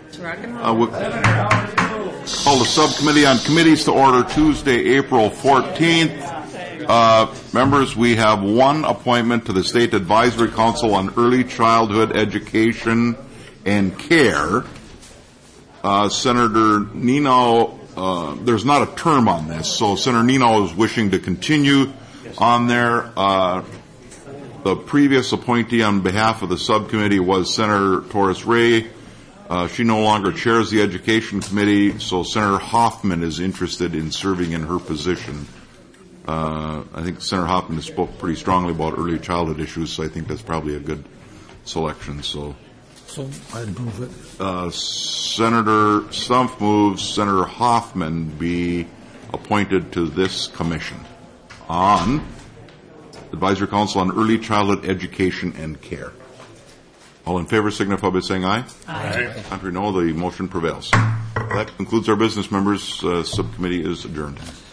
We'll call the subcommittee on committees to order Tuesday, April 14th. Members, we have one appointment to the State Advisory Council on Early Childhood Education and Care. Senator Nino, there's not a term on this, so Senator Nino is wishing to continue on there. The previous appointee on behalf of the subcommittee was Senator Torres Ray. She no longer chairs the Education Committee, so Senator Hoffman is interested in serving in her position. I think Senator Hoffman has spoke pretty strongly about early childhood issues, so I think that's probably a good selection. So I'd move it. Senator Stumpf moves Senator Hoffman be appointed to this commission on Advisory Council on Early Childhood Education and Care. All in favor signify by saying aye. Aye. Contrary, no. The motion prevails. That concludes our business, members. Subcommittee is adjourned.